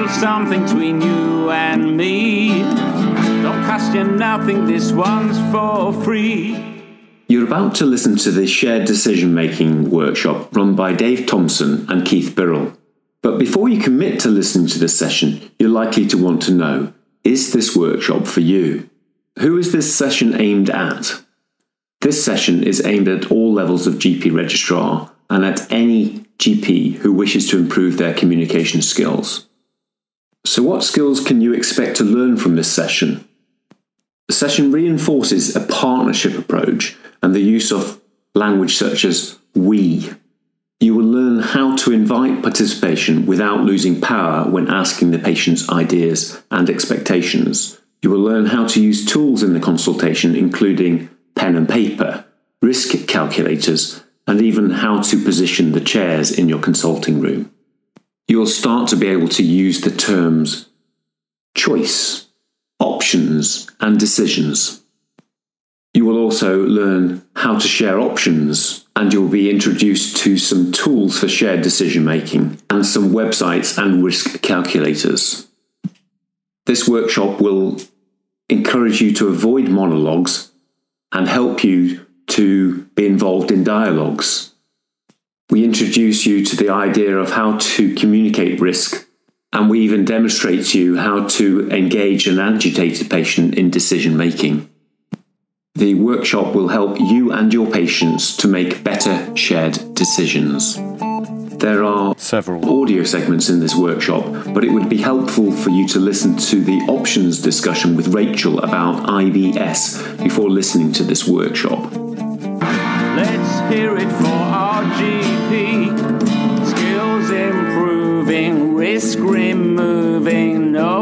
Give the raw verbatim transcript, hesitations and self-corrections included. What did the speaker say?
little something between you and me. Don't cost you nothing, this one's for free. You're about to listen to the Shared Decision Making workshop run by Dave Thompson and Keith Birrell. But before you commit to listening to this session, you're likely to want to know, is this workshop for you? Who is this session aimed at? This session is aimed at all levels of G P registrar and at any G P who wishes to improve their communication skills. So what skills can you expect to learn from this session? The session reinforces a partnership approach and the use of language such as we. You will learn how to invite participation without losing power when asking the patient's ideas and expectations. You will learn how to use tools in the consultation, including pen and paper, risk calculators, and even how to position the chairs in your consulting room. You will start to be able to use the terms choice, options, and decisions. You will also learn how to share options, and you will be introduced to some tools for shared decision making and some websites and risk calculators. This workshop will encourage you to avoid monologues and help you to be involved in dialogues. We introduce you to the idea of how to communicate risk, and we even demonstrate to you how to engage an agitated patient in decision making. The workshop will help you and your patients to make better shared decisions. There are several audio segments in this workshop, but it would be helpful for you to listen to the options discussion with Rachel about I B S before listening to this workshop. Let's hear it for our G P. Skills improving, risk removing, no